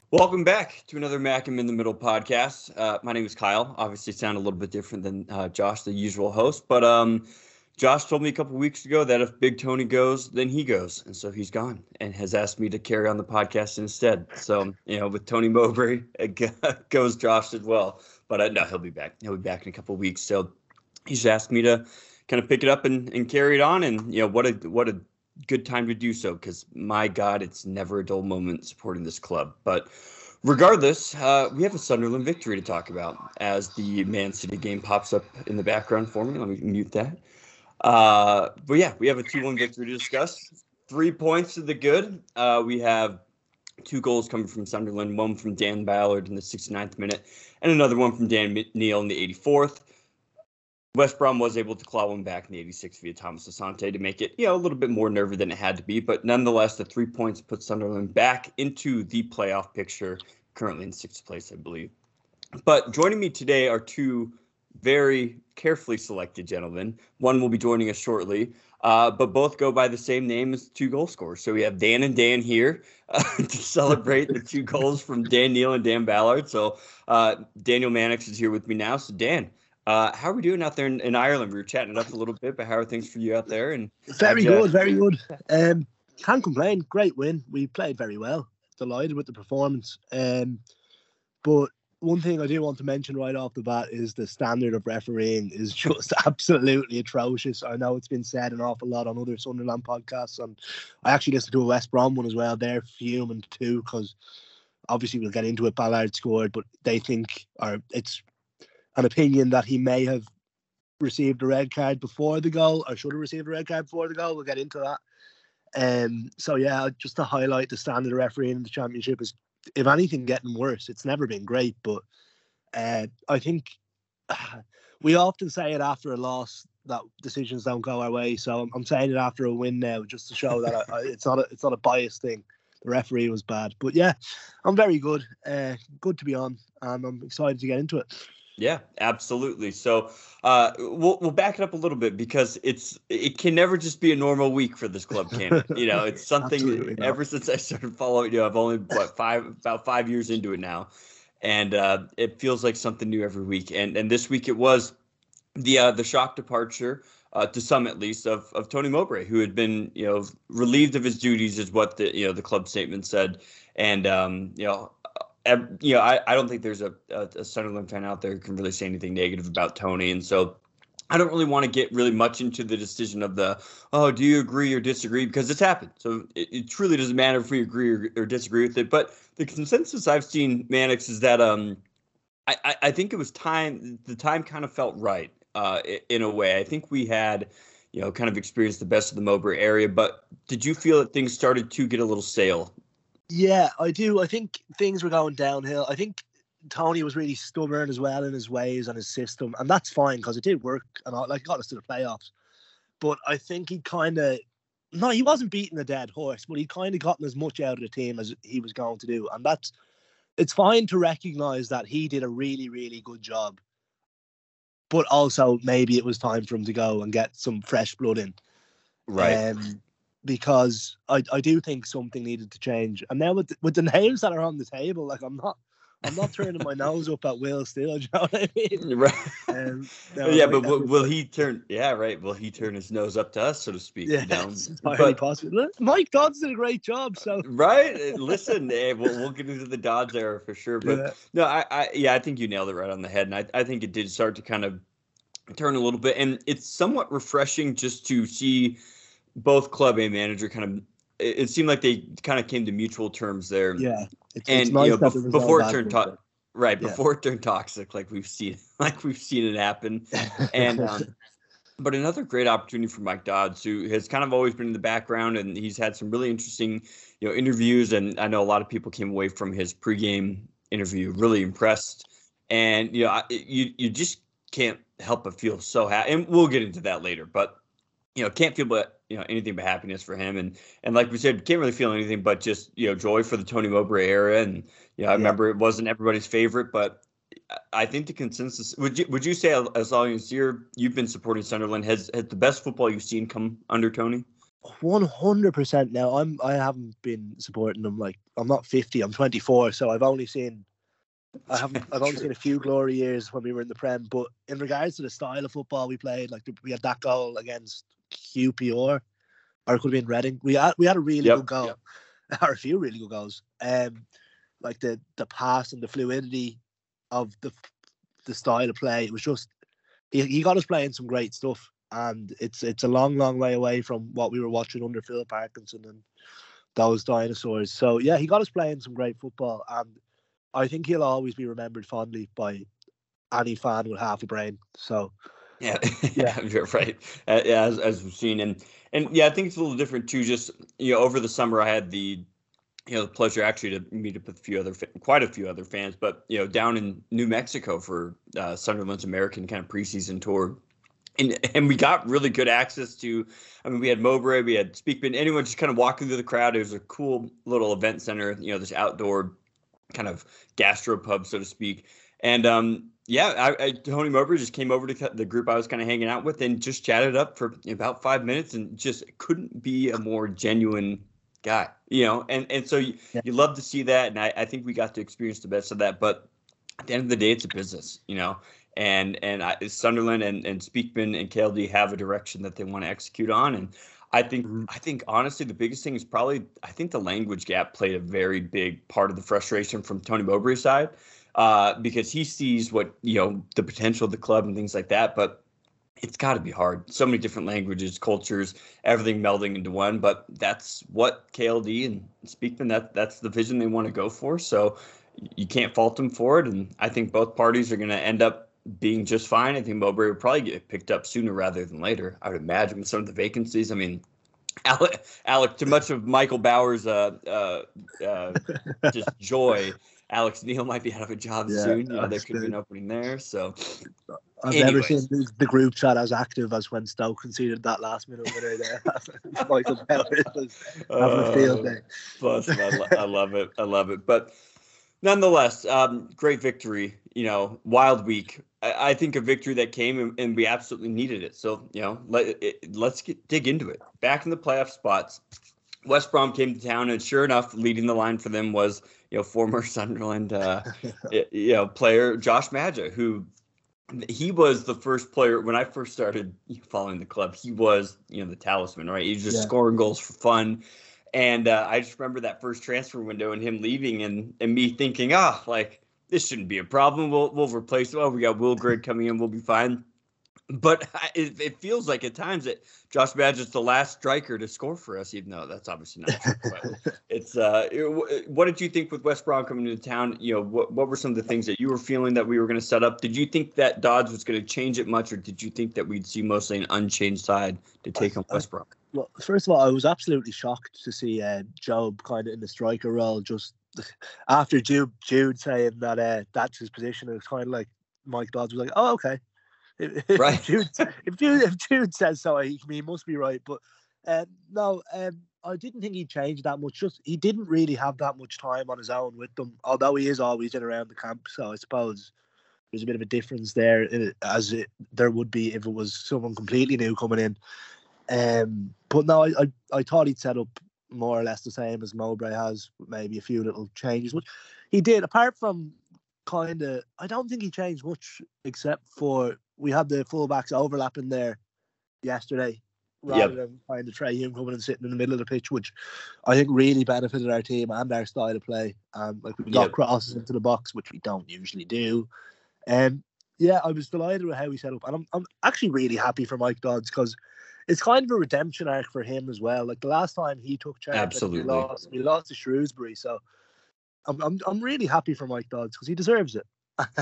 Welcome back to another Macam in the Middle podcast. My name is Kyle. Obviously, sound a little bit different than Josh, the usual host. But Josh told me a couple weeks ago that if Big Tony goes, then he goes, and so he's gone, and has asked me to carry on the podcast instead. So with Tony Mowbray, it goes Josh as well. But no, he'll be back. He'll be back in a couple weeks. So he's asked me to kind of pick it up and carry it on. And what a good time to do so, because my God, it's never a dull moment supporting this club. But regardless, we have a Sunderland victory to talk about as the Man City game pops up in the background for me. Let me mute that. But yeah, we have a 2-1 victory to discuss. 3 points to the good. We have 2 goals coming from Sunderland, one from Dan Ballard in the 69th minute, and another one from Dan Neil in the 84th. West Brom was able to claw one back in the 86th via Thomas Asante to make it, a little bit more nervy than it had to be. But nonetheless, the 3 points put Sunderland back into the playoff picture, currently in 6th place, I believe. But joining me today are 2 very carefully selected gentlemen. One will be joining us shortly, but both go by the same name as 2 goal scorers. So we have Dan and Dan here to celebrate the 2 goals from Dan Neil and Dan Ballard. So Daniel Mannix is here with me now. So Dan, how are we doing out there in Ireland? We were chatting it up a little bit, but how are things for you out there? And very good. Can't complain. Great win. We played very well. Delighted with the performance. But one thing I do want to mention right off the bat is the standard of refereeing is just absolutely atrocious. I know it's been said an awful lot on other Sunderland podcasts, and I actually listened to a West Brom one as well. They're fuming too, because obviously we'll get into it. Ballard scored, but they think, or it's an opinion that he may have received a red card before the goal, or should have received a red card before the goal. We'll get into that. So yeah, just to highlight the standard of refereeing in the Championship is, if anything, getting worse. It's never been great, but I think we often say it after a loss that decisions don't go our way. So I'm saying it after a win now, just to show that it's not a biased thing. The referee was bad, but yeah, I'm very good. Good to be on, and I'm excited to get into it. Yeah, absolutely. So we'll back it up a little bit, because it can never just be a normal week for this club, can it? It's something ever since I started following. I've only about 5 years into it now, and it feels like something new every week. And this week it was the shock departure, to some at least, of Tony Mowbray, who had been relieved of his duties, is what the club statement said, and I don't think there's a Sunderland fan out there who can really say anything negative about Tony. And so I don't really want to get really much into the decision of do you agree or disagree? Because it's happened. So it truly doesn't matter if we agree or disagree with it. But the consensus I've seen, Mannix, is that I think it was time. The time kind of felt right in a way. I think we had, kind of experienced the best of the Mowbray area. But did you feel that things started to get a little stale? Yeah, I do. I think things were going downhill. I think Tony was really stubborn as well in his ways and his system, and that's fine because it did work and got us to the playoffs. But I think he wasn't beating a dead horse, but he kind of gotten as much out of the team as he was going to do, and it's fine to recognise that he did a really, really good job. But also maybe it was time for him to go and get some fresh blood in, right? Because I do think something needed to change. And now with the names that are on the table, like I'm not turning my nose up at Will still. Do you know what I mean? Right. But will he turn? Yeah, right. Will he turn his nose up to us, so to speak? Yeah, it's entirely possible. Mike Dodds did a great job. So right. Listen, we'll get into the Dodds era for sure. But no, I think you nailed it right on the head, and I think it did start to kind of turn a little bit, and it's somewhat refreshing just to see both club and manager kind of, it seemed like they kind of came to mutual terms there. Yeah. It's nice before it turned before it turned toxic, like we've seen it happen. And but another great opportunity for Mike Dodds, who has kind of always been in the background, and he's had some really interesting, interviews. And I know a lot of people came away from his pregame interview really impressed. And you just can't help but feel so happy. And we'll get into that later, but can't feel but anything but happiness for him, and like we said, can't really feel anything but just joy for the Tony Mowbray era. And I remember it wasn't everybody's favorite, but I think the consensus, would you say, as long as you've been supporting Sunderland, has the best football you've seen come under Tony? 100% now. I haven't been supporting them. Like, I'm not 50, I'm 24, so I've only seen a few glory years when we were in the Prem. But in regards to the style of football we played, like we had that goal against QPR, or it could have been Reading. We had a really good goal, or a few really good goals. Like the pass and the fluidity of the style of play. It was just he got us playing some great stuff, and it's a long way away from what we were watching under Phil Parkinson and those dinosaurs. So yeah, he got us playing some great football, and I think he'll always be remembered fondly by any fan with half a brain. So yeah, you're right. As we've seen, and yeah, I think it's a little different too. Just over the summer, I had the pleasure actually to meet up with quite a few other fans, but down in New Mexico for Sunderland's American kind of preseason tour. And we got really good access to, we had Mowbray, we had Speakman, anyone just kind of walking through the crowd. It was a cool little event center, this outdoor kind of gastropub, so to speak. And Tony Mowbray just came over to the group I was kind of hanging out with and just chatted up for about 5 minutes, and just couldn't be a more genuine guy, and so you love to see that. And I think we got to experience the best of that. But at the end of the day, it's a business, and Sunderland and Speakman and KLD have a direction that they want to execute on. And I think honestly, the biggest thing is probably, I think the language gap played a very big part of the frustration from Tony Mowbray's side, because he sees what, the potential of the club and things like that. But it's got to be hard. So many different languages, cultures, everything melding into one. But that's what KLD and Speakman, that's the vision they want to go for. So you can't fault them for it. And I think both parties are going to end up being just fine. I think Mowbray would probably get picked up sooner rather than later, I would imagine, with some of the vacancies. Alec, too much of Michael Bauer's just joy. Alex Neil might be out of a job soon. There could be an opening there. So I've never seen the group chat as active as when Stoke conceded that last minute winner there. Michael Bauer was having a field day. I love it. But nonetheless, great victory. Wild week. I think a victory that came and we absolutely needed it. So let's dig into it. Back in the playoff spots, West Brom came to town, and sure enough, leading the line for them was former Sunderland player Josh Maja, who he was the first player when I first started following the club. He was the talisman, right? He was just scoring goals for fun. And I just remember that first transfer window and him leaving, and me thinking, this shouldn't be a problem. We'll replace it. Oh, we got Will Grigg coming in. We'll be fine. But it feels like at times that Josh Maja is the last striker to score for us, even though that's obviously not true. But it's what did you think with West Brom coming into town? What were some of the things that you were feeling that we were going to set up? Did you think that Dodds was going to change it much, or did you think that we'd see mostly an unchanged side to take on West Brom? Well, first of all, I was absolutely shocked to see Job kind of in the striker role. Just after Jude saying that that's his position, it was kind of like Mike Dodds was like, "Oh, okay." Right. If Jude says so, he must be right. But no, I didn't think he'd change that much. Just he didn't really have that much time on his own with them, although he is always in around the camp. So I suppose there's a bit of a difference there, there would be if it was someone completely new coming in. But no, I thought he'd set up more or less the same as Mowbray has, with maybe a few little changes, which he did. Apart from I don't think he changed much, except for we had the fullbacks overlapping there yesterday, rather than kind of Trey Hume coming and sitting in the middle of the pitch, which I think really benefited our team and our style of play. We got crosses into the box, which we don't usually do. I was delighted with how he set up, and I'm actually really happy for Mike Dodds, because it's kind of a redemption arc for him as well. Like the last time he took charge, absolutely, we lost to Shrewsbury, so I'm really happy for Mike Dodds because he deserves it.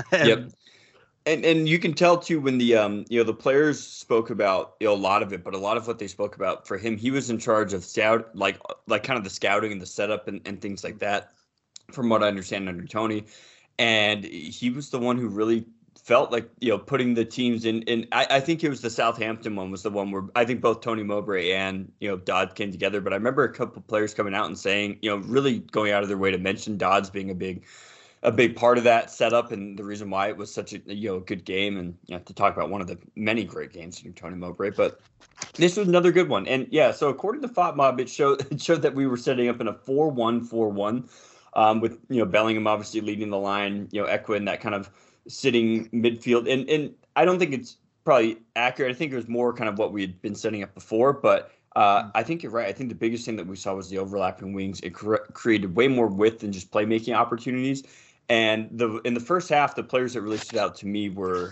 And you can tell too when the the players spoke about a lot of it, but a lot of what they spoke about for him, he was in charge of like kind of the scouting and the setup and things like that, from what I understand under Tony, and he was the one who really felt like putting the teams in. And I think it was the Southampton one was the one where I think both Tony Mowbray and Dodd came together. But I remember a couple of players coming out and saying really going out of their way to mention Dodds being a big part of that setup and the reason why it was such a good game, and to talk about one of the many great games under Tony Mowbray. But This was another good one. And yeah, so according to FotMob, it showed that we were setting up in a 4-1-4-1, with, Bellingham obviously leading the line, Ekwin, that kind of sitting midfield. And I don't think it's probably accurate. I think it was more kind of what we had been setting up before, but I think you're right. I think the biggest thing that we saw was the overlapping wings. It created way more width than just playmaking opportunities. And in the first half, the players that really stood out to me were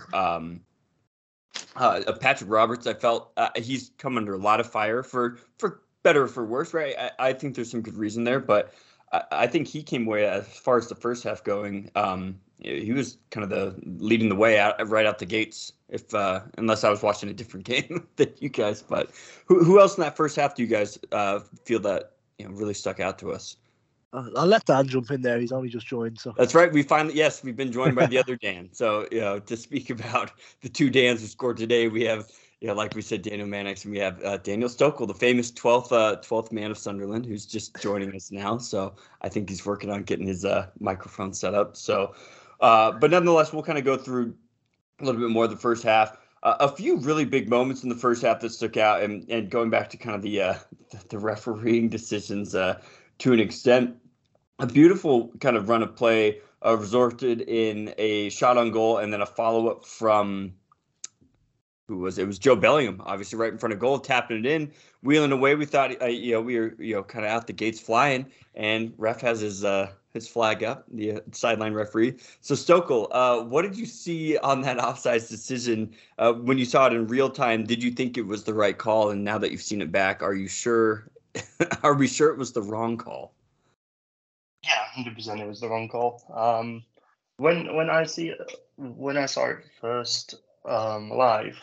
Patrick Roberts. I felt he's come under a lot of fire for better or for worse, right? I think there's some good reason there, but I think he came away, as far as the first half going, he was kind of the leading the way right out the gates. If unless I was watching a different game than you guys, but who else in that first half do you guys feel that really stuck out to us? I'll let Dan jump in there. He's only just joined, so that's right. We've been joined by the other Dan. So to speak about the two Dans who scored today, we have like we said, Daniel Mannix, and we have Daniel Stokel, the famous 12th man of Sunderland, who's just joining us now. So I think he's working on getting his microphone set up. So, but nonetheless, we'll kind of go through a little bit more of the first half. A few really big moments in the first half that stuck out, and going back to kind of the refereeing decisions to an extent. A beautiful kind of run of play resulted in a shot on goal and then a follow-up from it was Joe Bellingham, obviously right in front of goal, tapping it in, wheeling away. We thought we were kind of out the gates flying, and ref has his flag up, the sideline referee. So Stokel, what did you see on that offsides decision when you saw it in real time? Did you think it was the right call? And now that you've seen it back, are you sure? Are we sure it was the wrong call? Yeah, 100% it was the wrong call. When I saw it first live,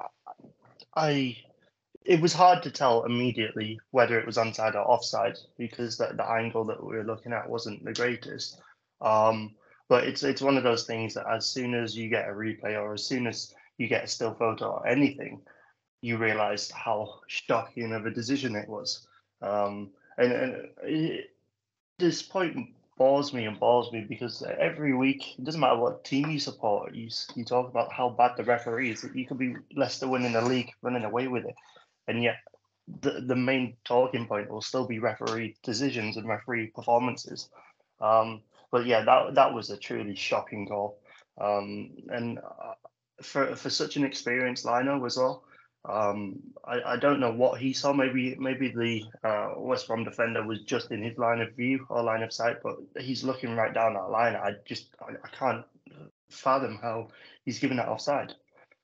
it was hard to tell immediately whether it was onside or offside because the angle that we were looking at wasn't the greatest. But it's one of those things that as soon as you get a replay or as soon as you get a still photo or anything, you realize how shocking of a decision it was. This point bores me because every week, it doesn't matter what team you support, you talk about how bad the referee is. You could be Leicester winning the league, running away with it, and yet the main talking point will still be referee decisions and referee performances. But yeah, that was a truly shocking goal, and for such an experienced liner as well. I don't know what he saw. Maybe the West Brom defender was just in his line of view or line of sight, but he's looking right down that line. I can't fathom how he's given that offside.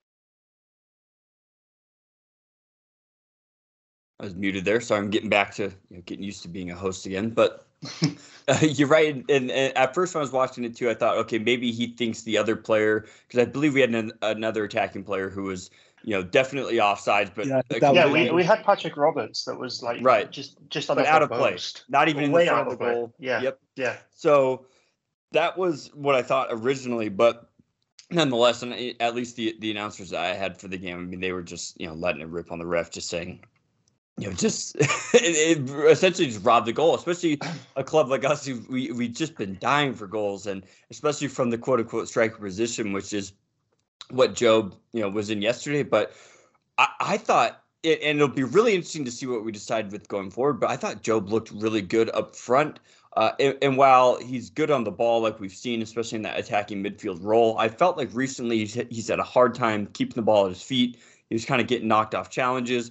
I was muted there, so I'm getting back to getting used to being a host again. But you're right. And at first, when I was watching it too, I thought, okay, maybe he thinks the other player, because I believe we had another attacking player who was definitely offsides, but we had Patrick Roberts that was like right, just on but the out of place, not even in the front of the goal. Yeah. So that was what I thought originally, but nonetheless, and at least the announcers that I had for the game, I mean, they were just letting it rip on the ref, just saying, just it essentially just robbed the goal, especially a club like us who we just been dying for goals, and especially from the quote unquote striker position, which is what Job, was in yesterday. But I thought, and it'll be really interesting to see what we decide with going forward, but I thought Job looked really good up front. And while he's good on the ball, like we've seen, especially in that attacking midfield role, I felt like recently he's had a hard time keeping the ball at his feet. He was kind of getting knocked off challenges.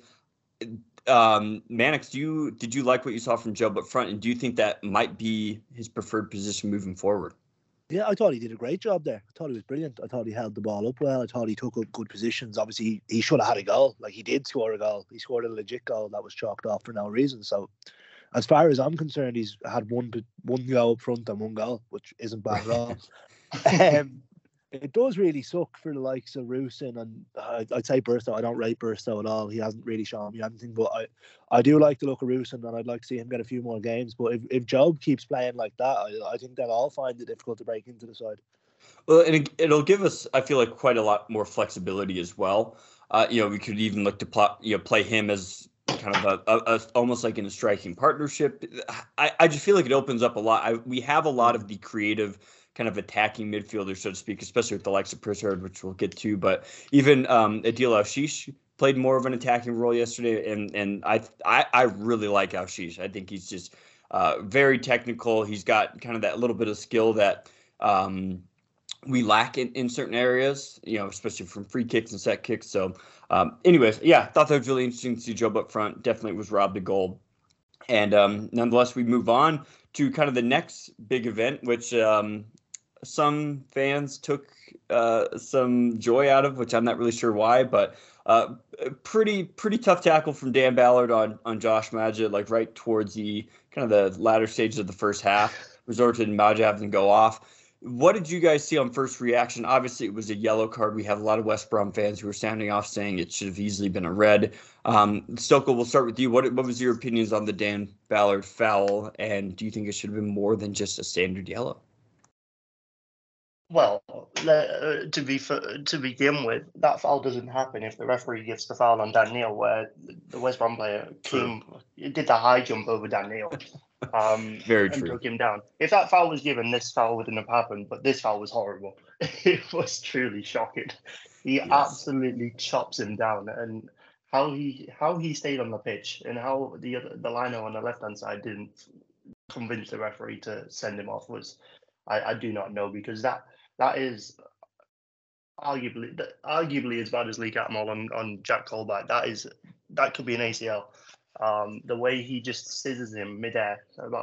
Mannix, did you like what you saw from Job up front, and do you think that might be his preferred position moving forward? Yeah, I thought he did a great job there. I thought he was brilliant. I thought he held the ball up well. I thought he took up good positions. Obviously, he should have had a goal. Like, he did score a goal. He scored a legit goal that was chalked off for no reason. So, as far as I'm concerned, he's had one goal up front and one goal, which isn't bad at all. It does really suck for the likes of Rusyn, and I'd say Burstow. I don't rate Burstow at all. He hasn't really shown me anything, but I do like the look of Rusyn, and I'd like to see him get a few more games. But if Job keeps playing like that, I think they'll all find it difficult to break into the side. Well, and it'll give us, I feel like, quite a lot more flexibility as well. We could even look to play him as kind of a almost like in a striking partnership. I just feel like it opens up a lot. We have a lot of the creative kind of attacking midfielder, so to speak, especially with the likes of Pritchard, which we'll get to. But even Adil Ashish, played more of an attacking role yesterday, and I really like Ashish. I think he's just very technical. He's got kind of that little bit of skill that we lack in certain areas, especially from free kicks and set kicks. So anyways, yeah, thought that was really interesting to see Job up front. Definitely was robbed a goal. And nonetheless, we move on to kind of the next big event, which some fans took some joy out of, which I'm not really sure why, but pretty tough tackle from Dan Ballard on Josh Maja, like right towards the kind of the latter stages of the first half, resulted in Maja having to go off. What did you guys see on first reaction? Obviously, it was a yellow card. We have a lot of West Brom fans who were sounding off saying it should have easily been a red. Stokel, we'll start with you. What was your opinions on the Dan Ballard foul, and do you think it should have been more than just a standard yellow? Well, to begin with, that foul doesn't happen if the referee gives the foul on Dan Neil, where the West Brom player did the high jump over Dan Neil. Very and true. took him down. If that foul was given, this foul wouldn't have happened, but this foul was horrible. It was truly shocking. He absolutely chops him down, and how he stayed on the pitch and how the liner on the left hand side didn't convince the referee to send him off was, I do not know, because that is arguably as bad as Lee Catmull on Jack Colback. That could be an ACL. The way he just scissors him midair,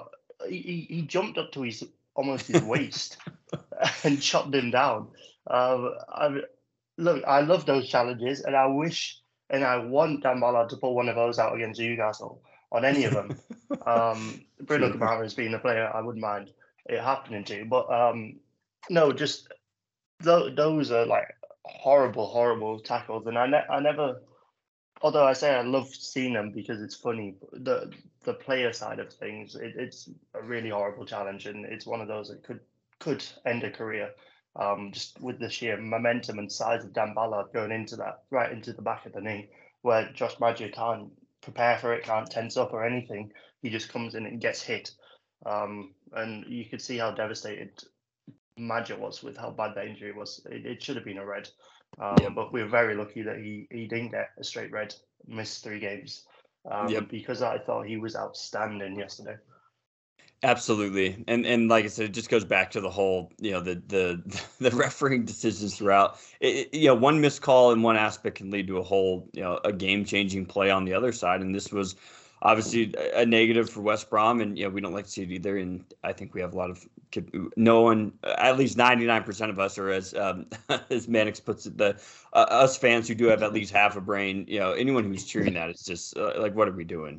he jumped up to almost his waist and chopped him down. I love those challenges, and I wish and I want Dan Ballard to pull one of those out against Newcastle on any of them. Bruno Guimaraes being a player I wouldn't mind it happening to, but no, just those are like horrible tackles, and I never. Although I say I love seeing them because it's funny, the player side of things, it's a really horrible challenge, and it's one of those that could end a career, just with the sheer momentum and size of Dan Ballard going into that, right into the back of the knee, where Josh Maja can't prepare for it, can't tense up or anything. He just comes in and gets hit, and you could see how devastated Maja was with how bad the injury was. It should have been a red. But we were very lucky that he didn't get a straight red, missed 3 games, because I thought he was outstanding yesterday. Absolutely, and like I said, it just goes back to the whole, the refereeing decisions throughout. One missed call in one aspect can lead to a whole, a game-changing play on the other side, and this was obviously a negative for West Brom, and we don't like to see it either. And I think we have a lot of no one, at least 99% of us are as Mannix puts it, us fans who do have at least half a brain. Anyone who's cheering that, it's just like, what are we doing?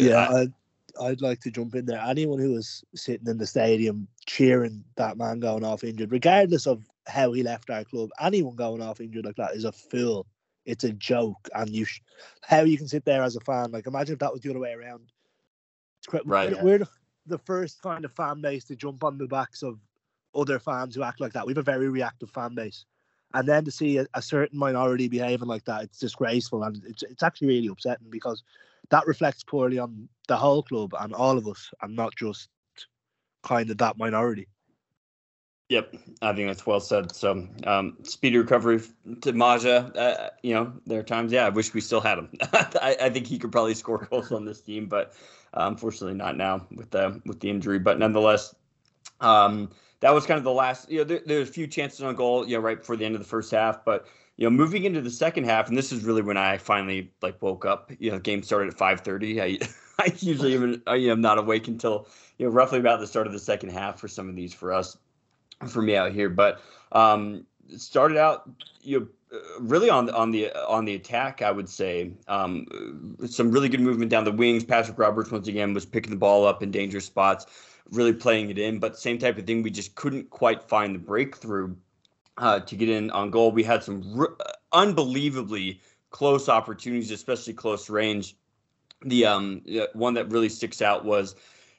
I'd like to jump in there. Anyone who was sitting in the stadium cheering that man going off injured, regardless of how he left our club, anyone going off injured like that is a fool. It's a joke, and how you can sit there as a fan. Like, imagine if that was the other way around. Right. We're the first kind of fan base to jump on the backs of other fans who act like that. We have a very reactive fan base, and then to see a certain minority behaving like that, it's disgraceful, and it's actually really upsetting, because that reflects poorly on the whole club and all of us, and not just kind of that minority. Yep, I think that's well said. So, speedy recovery to Maja. There are times, I wish we still had him. I think he could probably score goals on this team, but unfortunately not now with the injury. But nonetheless, that was kind of the last. There's a few chances on goal, right before the end of the first half. But moving into the second half, and this is really when I finally woke up. The game started at 5:30. I usually am not awake until roughly about the start of the second half for some of these for us. For me out here, but started out really on the attack. I would say some really good movement down the wings. Patrick Roberts once again was picking the ball up in dangerous spots, really playing it in. But same type of thing, we just couldn't quite find the breakthrough to get in on goal. We had some unbelievably close opportunities, especially close range. The one that really sticks out was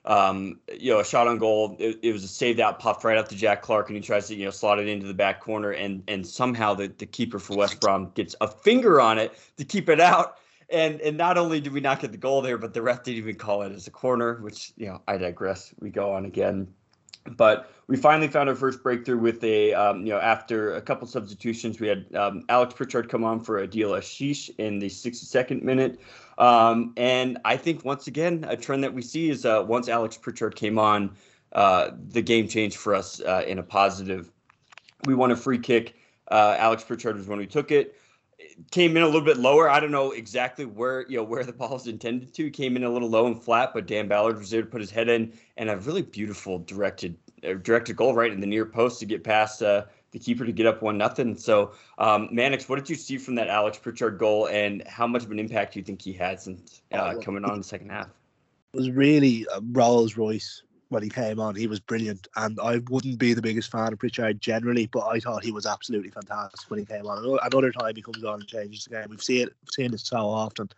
a shot on goal. It was a saved out puff right up to Jack Clark, and he tries to slot it into the back corner, and somehow the keeper for West Brom gets a finger on it to keep it out. And not only did we not get the goal there, but the ref didn't even call it as a corner, which I digress. We go on again. But we finally found our first breakthrough with after a couple substitutions, we had Alex Pritchard come on for Adil Ashish in the 62nd minute. And I think, once again, a trend that we see is once Alex Pritchard came on, the game changed for us in a positive. We won a free kick. Alex Pritchard was when we took it. Came in a little bit lower. I don't know exactly where the ball was intended to. Came in a little low and flat, but Dan Ballard was there to put his head in, and a really beautiful directed goal right in the near post to get past the keeper to get up 1-0. So, Mannix, what did you see from that Alex Pritchard goal, and how much of an impact do you think he had since coming on in the second half? It was really Rolls Royce when he came on. He was brilliant, and I wouldn't be the biggest fan of Pritchard generally, but I thought he was absolutely fantastic when he came on. Another time he comes on and changes the game. We've seen it so often.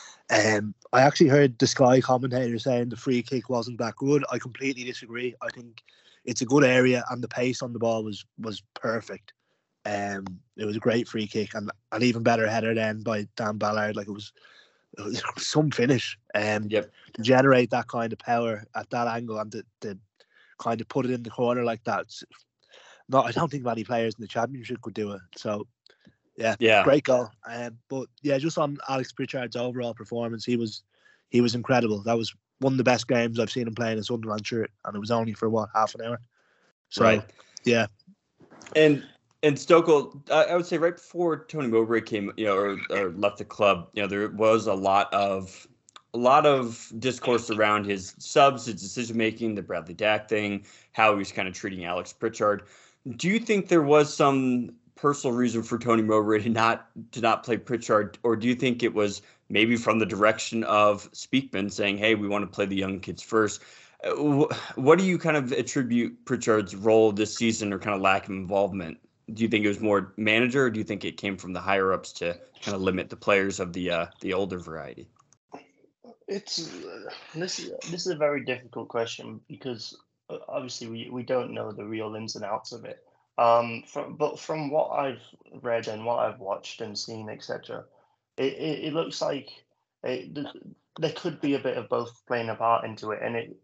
I actually heard the Sky commentator saying the free kick wasn't that good. I completely disagree. I think it's a good area, and the pace on the ball was perfect. It was a great free kick, and an even better header then by Dan Ballard. Like, it was some finish. Yep. To generate that kind of power at that angle and to kind of put it in the corner like that. I don't think many players in the Championship could do it. So, yeah. Great goal. But yeah, just on Alex Pritchard's overall performance, he was incredible. That was one of the best games I've seen him play in a Sunderland shirt, and it was only for half an hour. So, right. Yeah. And Stokel, I would say right before Tony Mowbray came, or left the club, there was a lot of discourse around his subs, his decision making, the Bradley Dack thing, how he was kind of treating Alex Pritchard. Do you think there was some personal reason for Tony Mowbray to not play Pritchard, or do you think it was maybe from the direction of Speakman saying, "Hey, we want to play the young kids first"? What do you kind of attribute Pritchard's role this season, or kind of lack of involvement? Do you think it was more manager, or do you think it came from the higher ups to kind of limit the players of the older variety? This is a very difficult question, because obviously we don't know the real ins and outs of it. But from what I've read and what I've watched and seen, etc., it looks like there could be a bit of both playing a part into it, and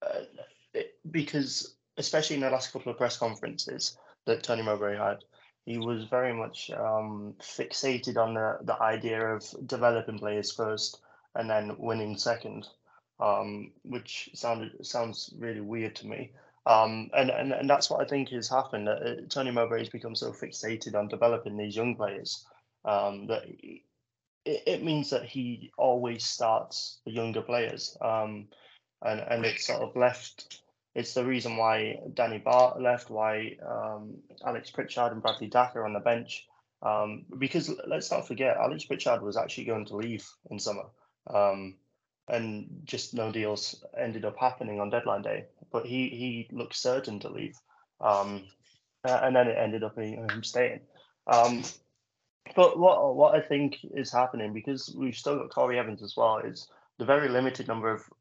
because especially in the last couple of press conferences that Tony Mowbray had, he was very much fixated on the idea of developing players first and then winning second, which sounds really weird to me. And that's what I think has happened. Tony Mowbray has become so fixated on developing these young players that it means that he always starts the younger players, and it's sort of left. It's the reason why Danny Bart left, why Alex Pritchard and Bradley Dack are on the bench. Because let's not forget, Alex Pritchard was actually going to leave in summer. And just no deals ended up happening on deadline day. But he looked certain to leave. And then it ended up being him staying. But what I think is happening, because we've still got Corey Evans as well, is the very limited number of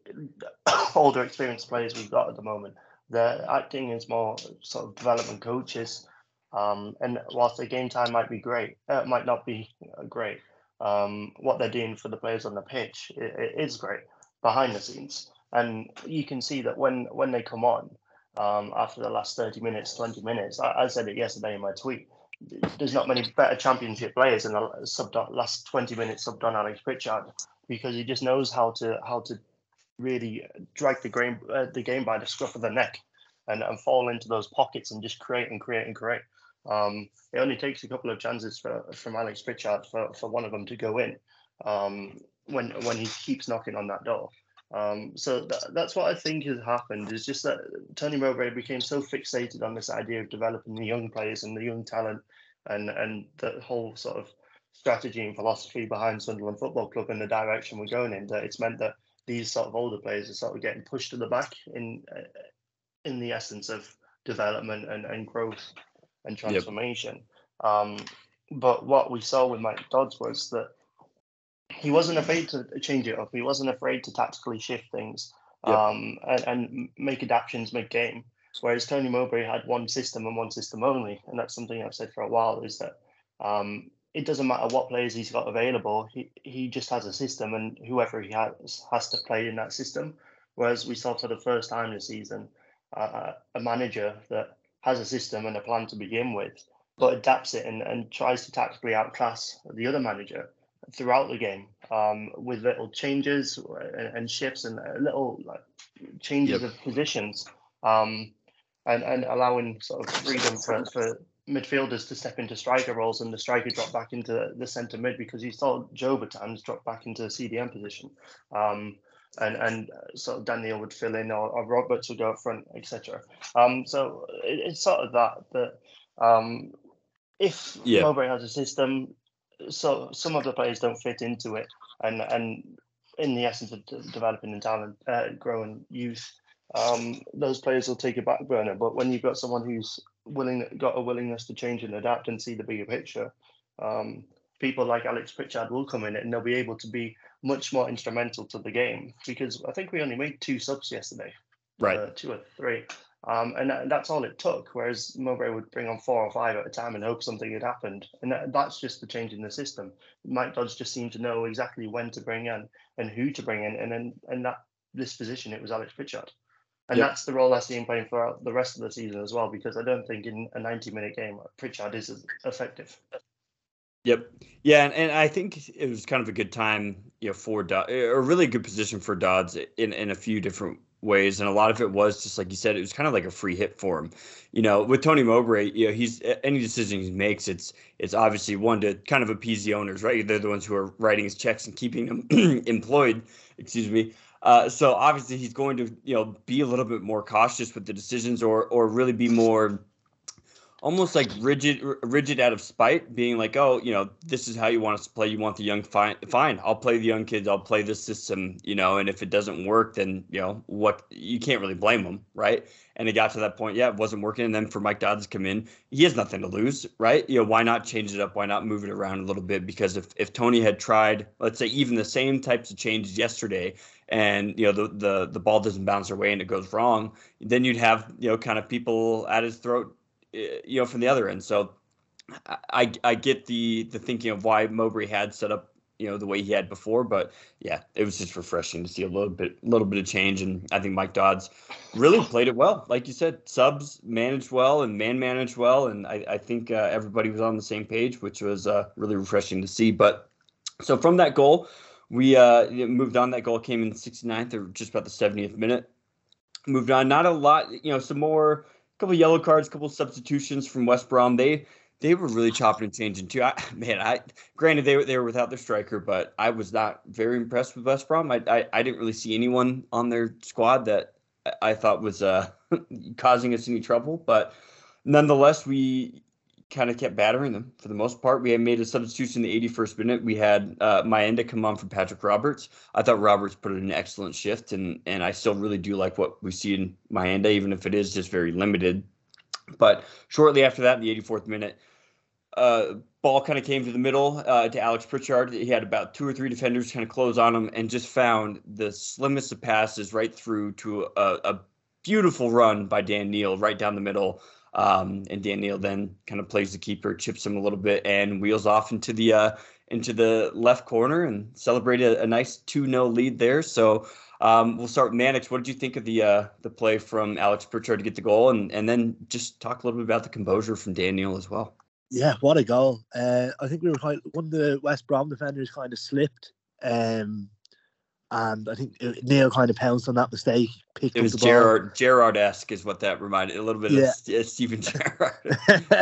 older experienced players we've got at the moment. They're acting as more sort of development coaches, and whilst the game time might not be great, what they're doing for the players on the pitch it is great behind the scenes. And you can see that when they come on after the last 30 minutes, 20 minutes, I said it yesterday in my tweet, there's not many better Championship players in the last 20 minutes subbed on Alex Pritchard, because he just knows how to really drag the game by the scruff of the neck and fall into those pockets and just create. It only takes a couple of chances from Alex Pritchard for one of them to go in when he keeps knocking on that door. So that's what I think has happened, is just that Tony Mowbray became so fixated on this idea of developing the young players and the young talent and the whole sort of strategy and philosophy behind Sunderland Football Club and the direction we're going in, that it's meant that these sort of older players are sort of getting pushed to the back in the essence of development and growth and transformation. Yep. But what we saw with Mike Dodds was that he wasn't afraid to change it up. He wasn't afraid to tactically shift things, yep, and make adaptations mid-game. Whereas Tony Mowbray had one system and one system only. And that's something I've said for a while, is that it doesn't matter what players he's got available. He just has a system, and whoever he has to play in that system. Whereas we saw for the first time this season, a manager that has a system and a plan to begin with, but adapts it and tries to tactically outclass the other manager throughout the game, with little changes and shifts and little changes of positions, and allowing sort of freedom for midfielders to step into striker roles, and the striker drop back into the centre mid, because you saw Job at times drop back into the CDM position. And sort of Daniel would fill in, or Roberts would go up front, etc. So it's sort of that if Mowbray has a system, so some of the players don't fit into it, and in the essence of developing and talent, growing youth, those players will take a back burner. But when you've got someone who's got a willingness to change and adapt and see the bigger picture, people like Alex Pritchard will come in and they'll be able to be much more instrumental to the game, because I think we only made 2 subs yesterday, right? 2 or 3, and that's all it took. Whereas Mowbray would bring on 4 or 5 at a time and hope something had happened, and that's just the change in the system. Mike Dodds just seemed to know exactly when to bring in and who to bring in, and that this position, it was Alex Pritchard. And that's the role I see him playing for the rest of the season as well, because I don't think in a 90-minute game Pritchard is as effective. Yep. Yeah, and I think it was kind of a good time, for Dodds, a really good position for Dodds in a few different ways, and a lot of it was just like you said, it was kind of like a free hit for him. With Tony Mowbray, he's any decision he makes, it's obviously one to kind of appease the owners, right? They're the ones who are writing his checks and keeping him employed. Excuse me. So obviously he's going to be a little bit more cautious with the decisions, or really be more almost like rigid out of spite, being like, oh, this is how you want us to play. You want the young, fine. I'll play the young kids. I'll play this system, and if it doesn't work, then, what, you can't really blame them. Right. And it got to that point. Yeah, it wasn't working. And then for Mike Dodds to come in, he has nothing to lose. Right. Why not change it up? Why not move it around a little bit? Because if Tony had tried, let's say, even the same types of changes yesterday, and the ball doesn't bounce away and it goes wrong, then you'd have kind of people at his throat, from the other end. So I get the thinking of why Mowbray had set up, the way he had before, but yeah, it was just refreshing to see a little bit of change. And I think Mike Dodds really played it well. Like you said, subs managed well and man managed well. And I think everybody was on the same page, which was really refreshing to see. But so from that goal, we moved on. That goal came in the 69th, or just about the 70th minute. Moved on. Not a lot, some more, couple of yellow cards, couple of substitutions from West Brom. They were really chopping and changing too. Granted they were without their striker, but I was not very impressed with West Brom. I didn't really see anyone on their squad that I thought was causing us any trouble. But nonetheless, we kind of kept battering them for the most part. We had made a substitution in the 81st minute. We had Maenda come on for Patrick Roberts. I thought Roberts put in an excellent shift, and I still really do like what we see in Maenda, even if it is just very limited. But shortly after that, in the 84th minute, ball kind of came to the middle to Alex Pritchard. He had about 2 or 3 defenders kind of close on him, and just found the slimmest of passes right through to a beautiful run by Dan Neal right down the middle. And Dan Neal then kind of plays the keeper, chips him a little bit, and wheels off into the left corner and celebrated a nice 2-0 lead there. So we'll start with Mannix. What did you think of the play from Alex Pritchard to get the goal, and then just talk a little bit about the composure from Dan Neal as well? Yeah, what a goal! I think one of the West Brom defenders kind of slipped, and I think Neil kind of pounced on that mistake. It was Gerrard-esque is what that reminded, a little bit of Steven Gerrard.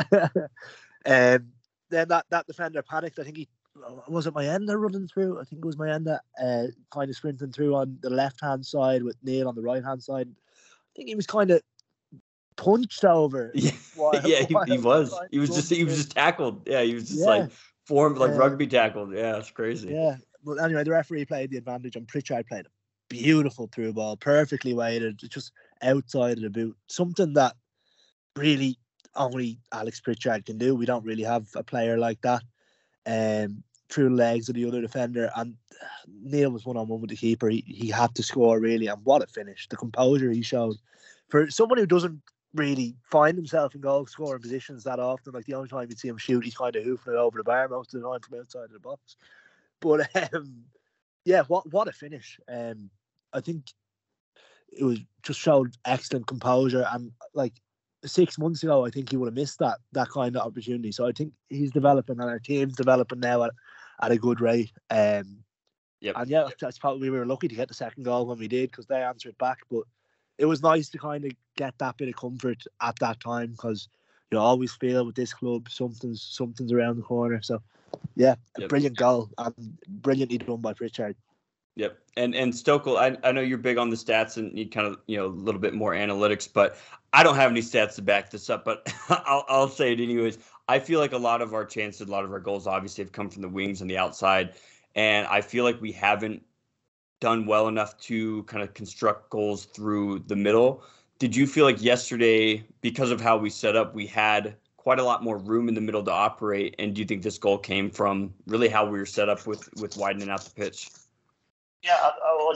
Then that defender panicked. I think was it Maenda running through? I think it was Maenda kind of sprinting through on the left-hand side with Neil on the right-hand side. I think he was kind of punched over. Yeah, he was. He was just tackled. Yeah, he was just like formed like rugby tackled. Yeah, it's crazy. Yeah. But anyway, the referee played the advantage, and Pritchard played a beautiful through ball, perfectly weighted, just outside of the boot. Something that really only Alex Pritchard can do. We don't really have a player like that. Through the legs of the other defender, and Neil was one-on-one with the keeper. He had to score, really, and what a finish. The composure he showed. For someone who doesn't really find himself in goal scoring positions that often, like the only time you see him shoot, he's kind of hoofing it over the bar most of the time from outside of the box. But yeah, what a finish. I think it was just showed excellent composure. And like 6 months ago, I think he would have missed that kind of opportunity. So I think he's developing, and our team's developing now at a good rate. Yep. And yeah, that's probably we were lucky to get the second goal when we did, because they answered back. But it was nice to kind of get that bit of comfort at that time, because you always feel with this club something's around the corner. So yeah, a brilliant goal and brilliantly done by Pritchard. Yep. And Stokel, I know you're big on the stats and need kind of, a little bit more analytics, but I don't have any stats to back this up, but I'll say it anyways. I feel like a lot of our chances, a lot of our goals obviously have come from the wings and the outside. And I feel like we haven't done well enough to kind of construct goals through the middle. Did you feel like yesterday, because of how we set up, we had quite a lot more room in the middle to operate? And do you think this goal came from really how we were set up with widening out the pitch? Yeah,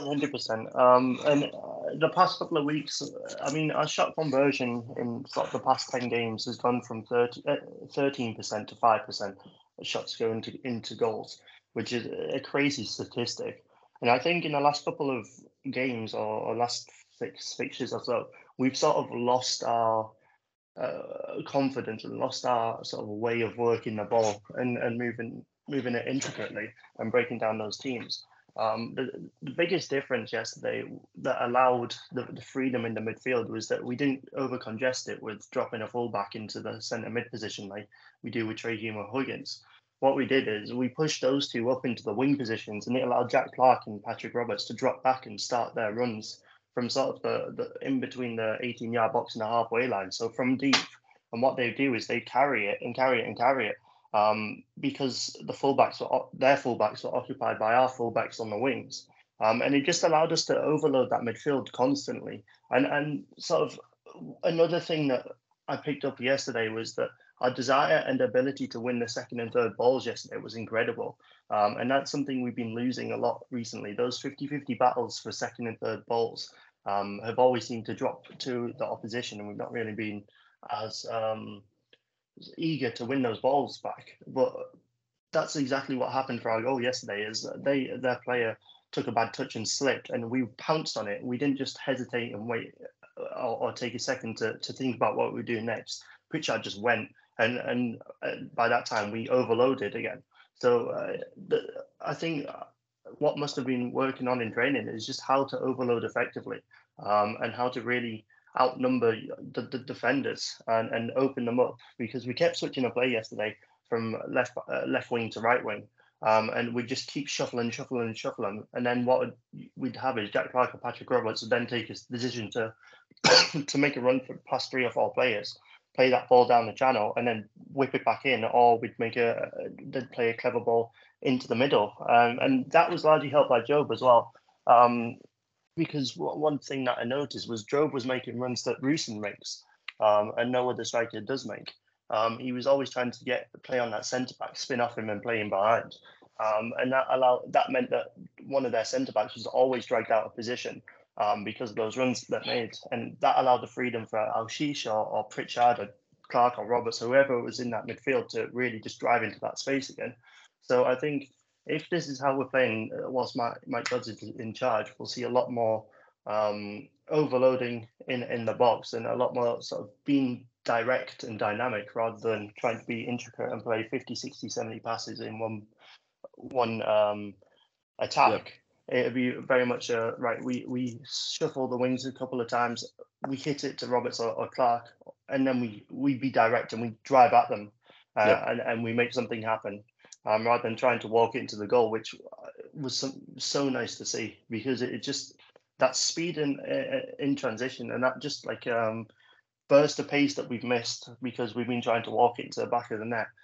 100%. And the past couple of weeks, I mean, our shot conversion in sort of the past 10 games has gone from 13% to 5% shots going into goals, which is a crazy statistic. And I think in the last couple of games or last 6 fixtures or so, we've sort of lost our confidence and lost our sort of way of working the ball and moving it intricately and breaking down those teams. The biggest difference yesterday that allowed the freedom in the midfield was that we didn't over-congest it with dropping a fullback into the centre mid position like we do with Trey Hume or Huggins. What we did is we pushed those two up into the wing positions, and it allowed Jack Clark and Patrick Roberts to drop back and start their runs from sort of the in between the 18-yard box and the halfway line. So from deep, and what they do is they carry it and carry it and carry it. Because their fullbacks were occupied by our fullbacks on the wings. And it just allowed us to overload that midfield constantly. And sort of another thing that I picked up yesterday was that our desire and ability to win the second and third balls yesterday was incredible. And that's something we've been losing a lot recently. Those 50-50 battles for second and third balls have always seemed to drop to the opposition, and we've not really been as eager to win those balls back. But that's exactly what happened for our goal yesterday. Is their player took a bad touch and slipped, and we pounced on it. We didn't just hesitate and wait or take a second to think about what we would do next. Pritchard just went, and by that time we overloaded again. So I think what must have been working on in training is just how to overload effectively, and how to really outnumber the defenders and open them up, because we kept switching a play yesterday from left wing to right wing, and we just keep shuffling, and then what we'd have is Jack Clark or Patrick Roberts would then take his decision to to make a run for past 3 or 4 players, play that ball down the channel, and then whip it back in, or we'd they'd play a clever ball into the middle, and that was largely helped by Jobe as well. Because one thing that I noticed was Jobe was making runs that Rusyn makes, and no other striker does make. He was always trying to play on that centre back, spin off him and play him behind, and that meant that one of their centre backs was always dragged out of position because of those runs that made, and that allowed the freedom for Al-Shish or Pritchard or Clark or Roberts, whoever was in that midfield, to really just drive into that space again. So I think if this is how we're playing whilst Mike Dodds is in charge, we'll see a lot more overloading in the box and a lot more sort of being direct and dynamic rather than trying to be intricate and play 50, 60, 70 passes in one attack. Yep. It'll be very much right. We shuffle the wings a couple of times, we hit it to Roberts or Clark, and then we be direct and we drive at them, and we make something happen. Rather than trying to walk into the goal, which was so nice to see, because it just, that speed in transition, and that just like burst of pace that we've missed because we've been trying to walk into the back of the net.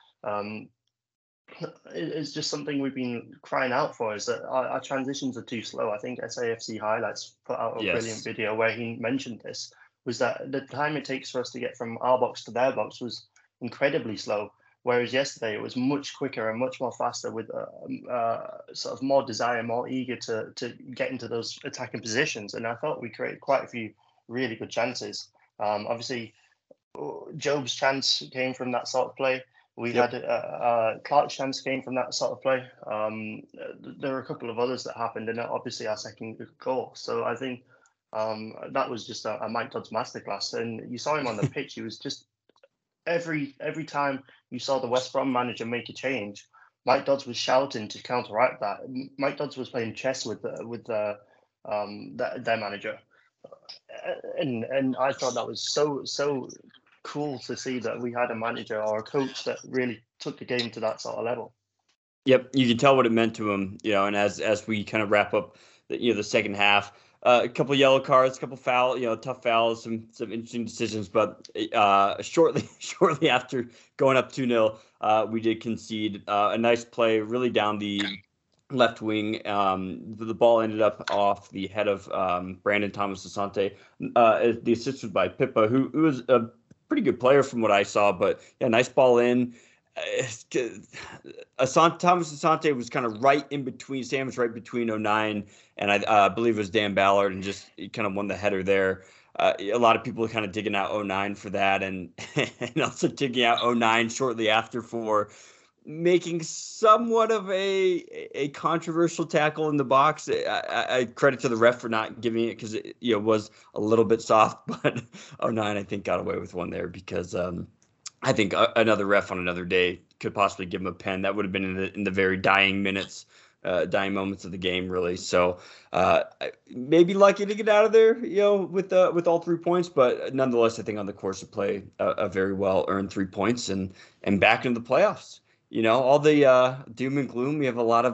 It's just something we've been crying out for, is that our transitions are too slow. I think SAFC Highlights put out a brilliant video where he mentioned this, was that the time it takes for us to get from our box to their box was incredibly slow. Whereas yesterday it was much quicker and much more faster, with sort of more desire, more eager to get into those attacking positions. And I thought we created quite a few really good chances. Obviously, Jobe's chance came from that sort of play. We had Clark's chance came from that sort of play. There were a couple of others that happened, and obviously our second goal. So I think That was just a Mike Dodds masterclass, and you saw him on the pitch. He was just every time you saw the West Brom manager make a change, Mike Dodds was shouting to counteract that. Mike Dodds was playing chess with their manager, and I thought that was so cool to see that we had a manager or a coach that really took the game to that sort of level. Yep, you can tell what it meant to him, and as we kind of wrap up the second half, a couple yellow cards, a couple tough fouls, some interesting decisions, but shortly after going up 2-0, we did concede a nice play really down the left wing. The ball ended up off the head of Brandon Thomas Asante. The assist was by Pippa, who was a pretty good player from what I saw, but yeah, nice ball in. Thomas Asante was kind of right in between. Sam was right between 09 and I believe it was Dan Ballard, and just kind of won the header there. A lot of people are kind of digging out 09 for that, and also digging out 09 shortly after for making somewhat of a controversial tackle in the box. I credit to the ref for not giving it, because it was a little bit soft, but 09 I think got away with one there, because I think another ref on another day could possibly give him a pen. That would have been in the very dying moments of the game, really. So maybe lucky to get out of there, with all 3 points. But nonetheless, I think on the course of play, a very well earned 3 points and back into the playoffs. All the doom and gloom. We have a lot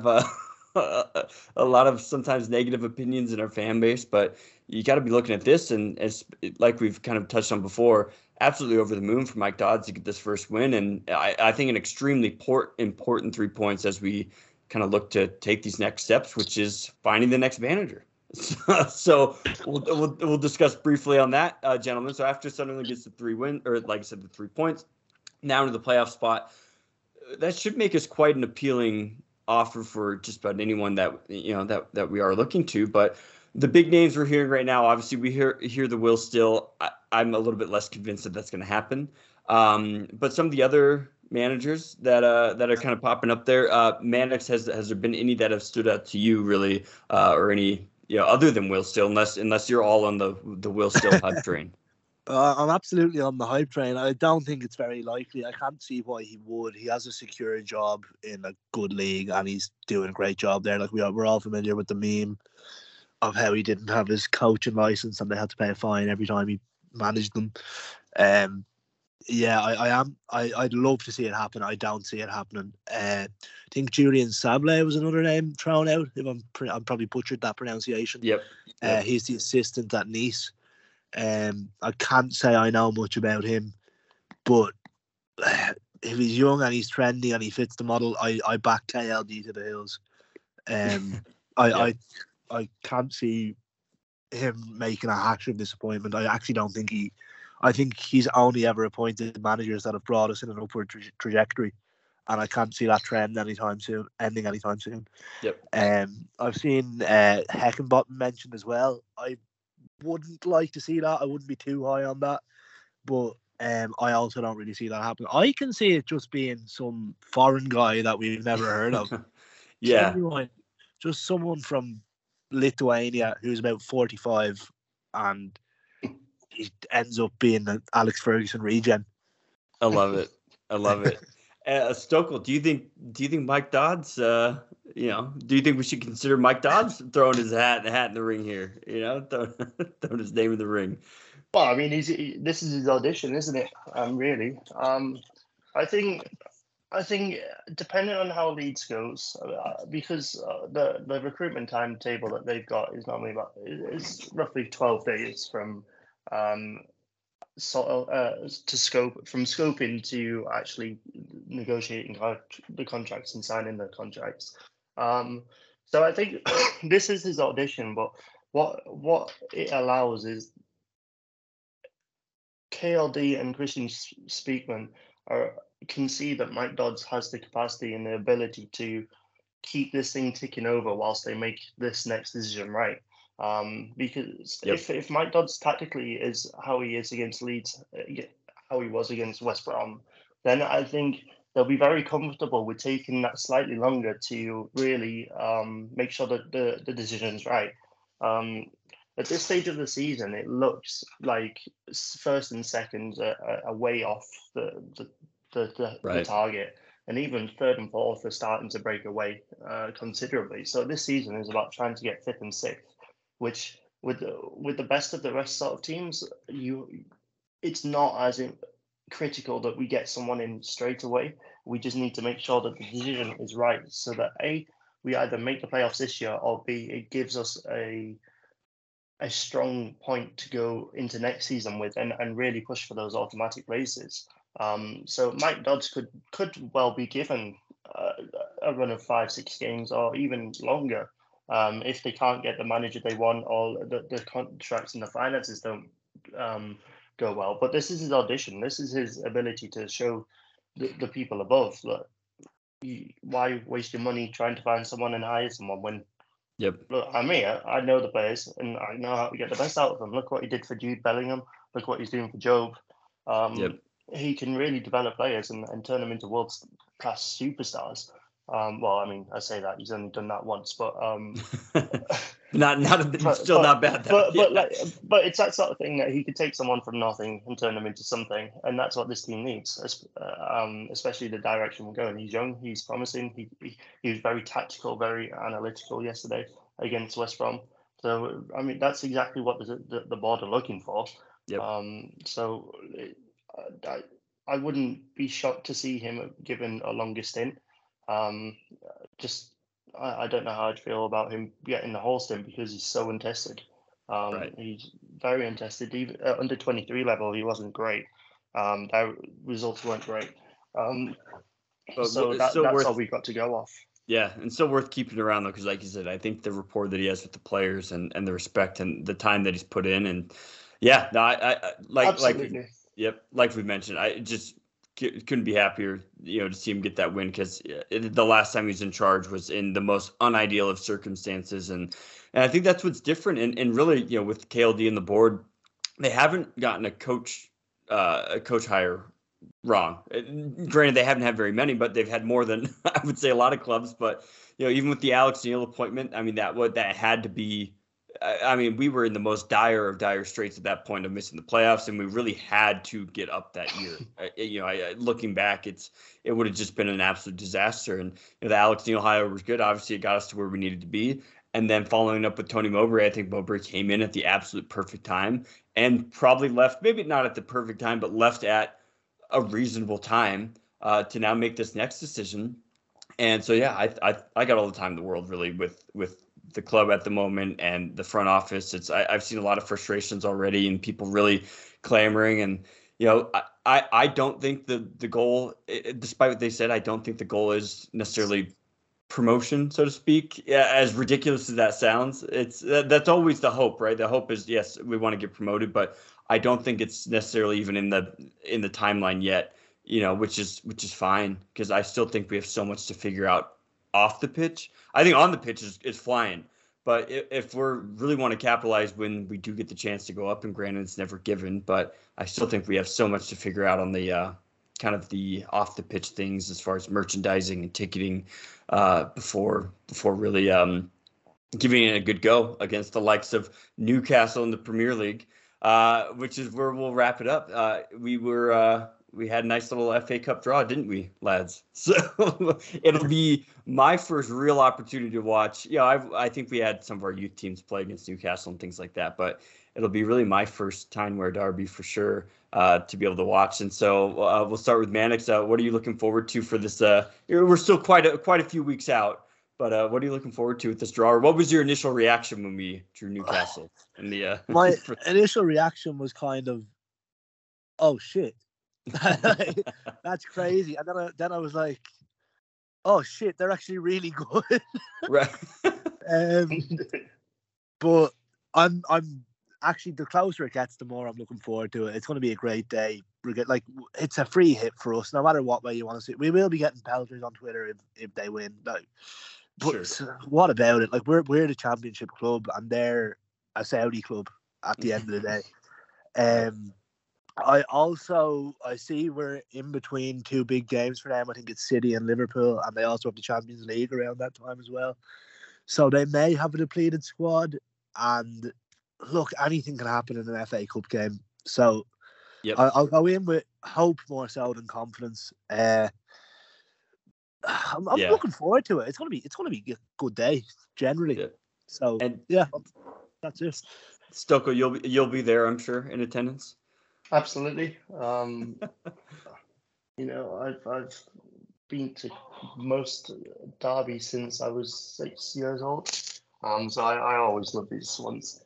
of sometimes negative opinions in our fan base, but you got to be looking at this, and as like we've kind of touched on before, absolutely over the moon for Mike Dodds to get this first win, and I think an extremely important 3 points as we kind of look to take these next steps, which is finding the next manager. So we'll discuss briefly on that, gentlemen. So after Sunderland gets the 3 points, now into the playoff spot, that should make us quite an appealing offer for just about anyone that that we are looking to. But the big names we're hearing right now, obviously we hear the will still. I'm a little bit less convinced that that's going to happen. But some of the other managers that are kind of popping up there, Mannix, has there been any that have stood out to you really, or any other than Will Still, unless you're all on the Will Still hype train? I'm absolutely on the hype train. I don't think it's very likely. I can't see why he would. He has a secure job in a good league, and he's doing a great job there. Like we're all familiar with the meme of how he didn't have his coaching license and they had to pay a fine every time he managed them. Yeah, I'd love to see it happen. I don't see it happening. I think Julian Sablé was another name thrown out. If I'm probably butchered that pronunciation. Yep. He's the assistant at Nice. I can't say I know much about him, but if he's young and he's trendy and he fits the model, I back KLD to the hills. I can't see him making a hat of disappointment. I actually don't think I think he's only ever appointed managers that have brought us in an upward trajectory, and I can't see that trend ending anytime soon. Yep. I've seen Heckenbottom mentioned as well. I wouldn't like to see that. I wouldn't be too high on that, but I also don't really see that happen. I can see it just being some foreign guy that we've never heard of. Yeah. Genuine, just someone from Lithuania who's about 45 and he ends up being an Alex Ferguson regen. I love it. Stokel, do you think Mike Dodds, do you think we should consider Mike Dodds throwing his hat in the ring here? Throwing his name in the ring. Well, I mean, this is his audition, isn't it? Really. I think depending on how Leeds goes, because the recruitment timetable that they've got is normally is roughly 12 days from scoping to actually negotiating the contracts and signing the contracts. So I think this is his audition, but what it allows is KLD and Christian Speakman can see that Mike Dodds has the capacity and the ability to keep this thing ticking over whilst they make this next decision right. Because if Mike Dodds tactically is how he is against Leeds, how he was against West Brom, then I think they'll be very comfortable with taking that slightly longer to really make sure that the decision's right. At this stage of the season, it looks like first and second are way off the target, and even third and fourth are starting to break away considerably. So this season is about trying to get fifth and sixth, which with the best of the rest sort of teams, it's not as critical that we get someone in straight away. We just need to make sure that the decision is right, so that A, we either make the playoffs this year, or B, it gives us a strong point to go into next season with and really push for those automatic places. So Mike Dodds could well be given a run of 5-6 games or even longer if they can't get the manager they want, or the contracts and the finances don't go well. But this is his audition. This is his ability to show the people above that why waste your money trying to find someone and hire someone when. Yep. Look, I know the players and I know how to get the best out of them. Look what he did for Jude Bellingham. Look what he's doing for Job. He can really develop players and turn them into world-class superstars. Well, I mean, I say that he's only done that once, but not bad. But it's that sort of thing that he could take someone from nothing and turn them into something, and that's what this team needs. Especially the direction we're going. He's young, he's promising. He was very tactical, very analytical yesterday against West Brom. So I mean, that's exactly what the board are looking for. Yep. So I wouldn't be shocked to see him given a longer stint. I don't know how I'd feel about him getting the whole stint because he's so untested. He's very untested. Even at under 23 level, he wasn't great. Their results weren't great. So that's all we've got to go off. Yeah, and still worth keeping around though, because like you said, I think the rapport that he has with the players and the respect and the time that he's put in, and yeah, no, I like we mentioned, I just couldn't be happier, to see him get that win, because the last time he was in charge was in the most unideal of circumstances, and I think that's what's different. And really, with KLD and the board, they haven't gotten a coach hire wrong. Granted, they haven't had very many, but they've had more than I would say a lot of clubs. But even with the Alex Neil appointment, I mean that had to be. I mean, we were in the most dire of dire straits at that point of missing the playoffs, and we really had to get up that year. Looking back, it would have just been an absolute disaster. And the Alex Neil hire was good. Obviously, it got us to where we needed to be. And then following up with Tony Mowbray, I think Mowbray came in at the absolute perfect time and probably left, maybe not at the perfect time, but left at a reasonable time to now make this next decision. And so, yeah, I got all the time in the world really with the club at the moment and the front office. I've seen a lot of frustrations already and people really clamoring. And I don't think the goal, despite what they said, I don't think the goal is necessarily promotion, so to speak. Yeah, as ridiculous as that sounds, that's always the hope, right? The hope is, yes, we want to get promoted, but I don't think it's necessarily even in the timeline yet. Which is fine, because I still think we have so much to figure out off the pitch. I think on the pitch is flying, but if we really want to capitalize when we do get the chance to go up, and granted it's never given, but I still think we have so much to figure out on the kind of the off the pitch things as far as merchandising and ticketing before really giving it a good go against the likes of Newcastle in the Premier League, which is where we'll wrap it up. We had a nice little FA Cup draw, didn't we, lads? So it'll be my first real opportunity to watch. I think we had some of our youth teams play against Newcastle and things like that, but it'll be really my first Tyne-Wear derby for sure to be able to watch. And so we'll start with Mannix. What are you looking forward to for this? We're still quite a few weeks out, but what are you looking forward to with this draw? Or what was your initial reaction when we drew Newcastle? My initial reaction was kind of, oh shit. That's crazy. And then I was like, oh shit, they're actually really good. Right. But I'm actually, the closer it gets, the more I'm looking forward to it. It's going to be a great day. It's a free hit for us, no matter what way you want to see it. We will be getting pelters on Twitter if they win. But sure. What about it? Like we're the championship club and they're a Saudi club at the end of the day. I see we're in between two big games for them. I think it's City and Liverpool, and they also have the Champions League around that time as well. So they may have a depleted squad, and look, anything can happen in an FA Cup game. So Yep. I'll go in with hope more so than confidence. I'm looking forward to it. It's gonna be a good day generally. Yeah. So And that's it. Stoko, you'll be there, I'm sure, in attendance. Absolutely. I've been to most derbies since I was 6 years old. So I always love these ones.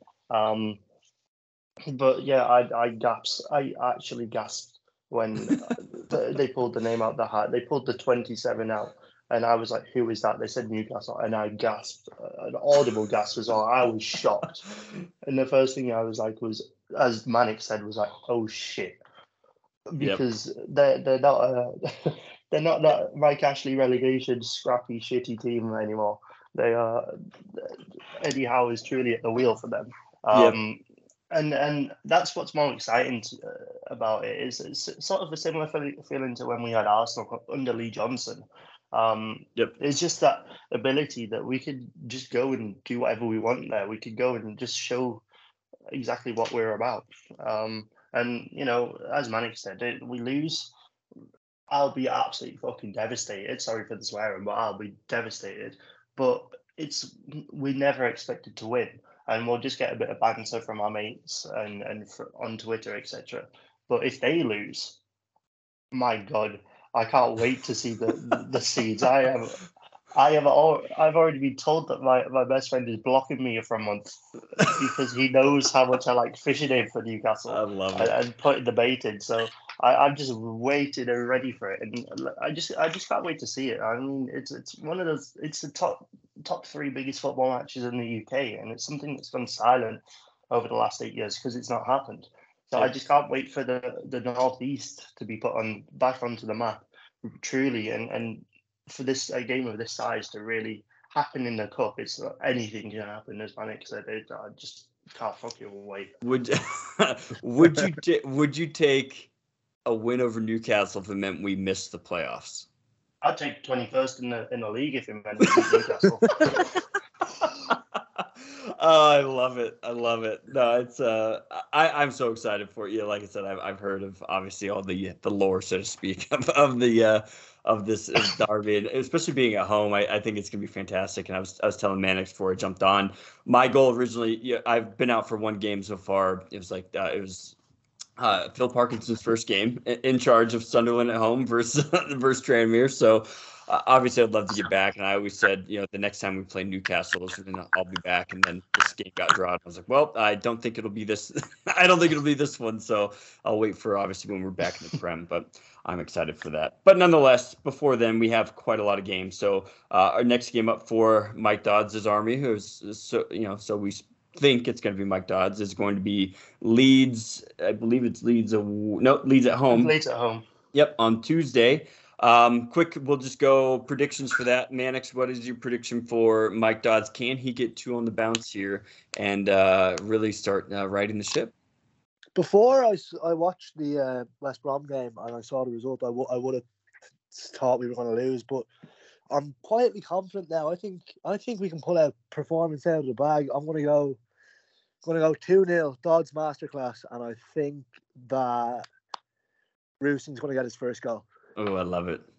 But yeah, I actually gasped when they pulled the name out of the hat. They pulled the 27 out, and I was like, "Who is that?" They said Newcastle, and I gasped, an audible gasp as well. I was shocked, and the first thing I was like was, as Manic said, was like, "Oh shit," because they're not they're not that Mike Ashley relegation scrappy shitty team anymore. They are Eddie Howe is truly at the wheel for them. And that's what's more exciting about it. It's sort of a similar feeling to when we had Arsenal under Lee Johnson. It's just that ability that we could just go and do whatever we want there. We could go and just show exactly what we're about. And, as Manic said, we lose, I'll be absolutely fucking devastated. Sorry for the swearing, but I'll be devastated. But we never expected to win. And we'll just get a bit of banter from our mates and on Twitter, etc. But if they lose, my God, I can't wait to see the seeds. I've already been told that my best friend is blocking me for a month because he knows how much I like fishing in for Newcastle. I love it. And putting the bait in. So I'm just waiting and ready for it, and I just can't wait to see it. I mean, it's one of those. It's the top three biggest football matches in the UK, and it's something that's gone silent over the last 8 years because it's not happened. So I just can't wait for the Northeast to be put back onto the map, truly, and for this a game of this size to really happen in the cup. It's anything can happen, as Manic said. I just can't fucking wait. Would you take a win over Newcastle if it meant we missed the playoffs? I'd take 21st in the league if it meant Newcastle. Oh, I love it. No, it's I'm so excited for you. Like I said, I've heard of obviously all the lore, so to speak, of this derby, and especially being at home. I think it's gonna be fantastic. And I was telling Mannix before I jumped on. My goal originally, I've been out for one game so far. It was Phil Parkinson's first game in charge of Sunderland at home versus Tranmere. So obviously I'd love to get back. And I always said, the next time we play Newcastle, I'll be back. And then this game got drawn. I was like, well, I don't think it'll be this. I don't think it'll be this one. So I'll wait for obviously when we're back in the Prem. But I'm excited for that. But nonetheless, before then, we have quite a lot of games. So our next game up for Mike Dodds' Army, who's so we think it's going to be Mike Dodds, is going to be Leeds. I believe it's Leeds at home. Leeds at home. Yep, on Tuesday. Quick, we'll just go predictions for that. Mannix, what is your prediction for Mike Dodds? Can he get two on the bounce here and really start riding the ship? Before I watched the West Brom game and I saw the result, I would have thought we were going to lose, but I'm quietly confident now. I think we can pull out performance out of the bag. I'm going to go 2-0 Dodds masterclass, and I think that Rooson's going to get his first goal. Oh, I love it.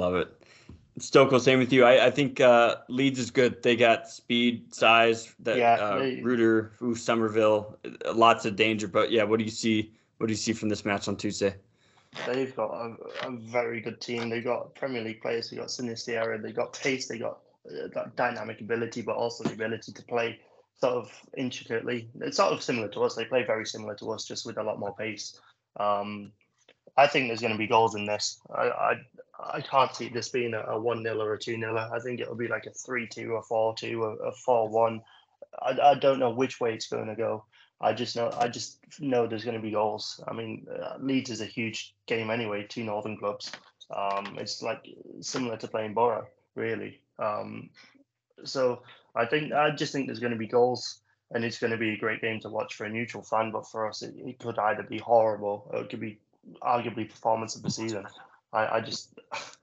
Stoko, same with you. I think Leeds is good. They got speed, size. Ruder, Somerville, lots of danger. But yeah, what do you see? What do you see from this match on Tuesday? They've got a very good team. They've got Premier League players. They've got Sinisterra. They've got pace. They've got that dynamic ability, but also the ability to play sort of intricately. It's sort of similar to us. They play very similar to us, just with a lot more pace. I think there's going to be goals in this. I can't see this being a 1-0 or a 2-0. I think it'll be like a 3-2, a 4-2, a 4-1. I don't know which way it's going to go. I just know there's going to be goals. I mean, Leeds is a huge game anyway. Two northern clubs. It's like similar to playing Borough, really. So I just think there's going to be goals, and it's going to be a great game to watch for a neutral fan. But for us, it could either be horrible or it could be arguably performance of the season.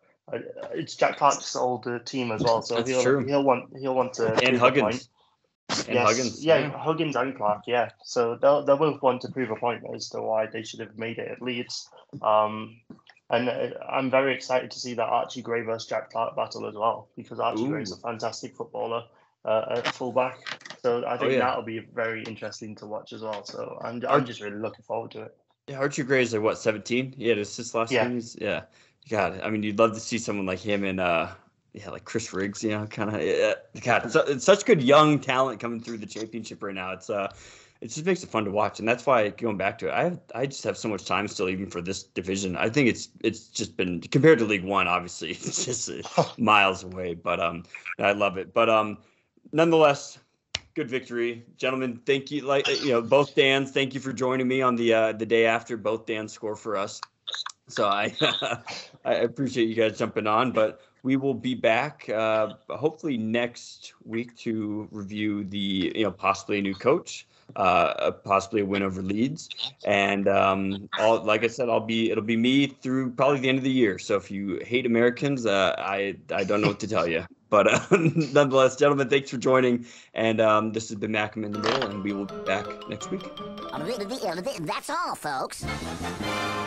It's Jack Clark's old team as well, so he'll want to and Huggins. And Huggins. Yeah, Huggins and Clark, yeah. So they'll both want to prove a point as to why they should have made it at Leeds. And I'm very excited to see that Archie Gray versus Jack Clark battle as well, because Archie Gray is a fantastic footballer at fullback. So I think that'll be very interesting to watch as well. So I'm just really looking forward to it. Yeah, Archie Gray is like what, 17? He had assists last game. Yeah. God, I mean, you'd love to see someone like him and like Chris Riggs, kind of. God, it's such good young talent coming through the championship right now. It just makes it fun to watch, and that's why, going back to it, I just have so much time still, even for this division. I think it's just been, compared to League One, obviously it's just miles away, but I love it. But nonetheless, good victory, gentlemen. Thank you, both Dans. Thank you for joining me on the day after both Dans score for us. So I appreciate you guys jumping on, but we will be back hopefully next week to review the possibly a new coach, possibly a win over Leeds, and like I said, it'll be me through probably the end of the year. So if you hate Americans, I don't know what to tell you. But nonetheless, gentlemen, thanks for joining. And this has been Mackem in the Middle, and we will be back next week. That's all, folks.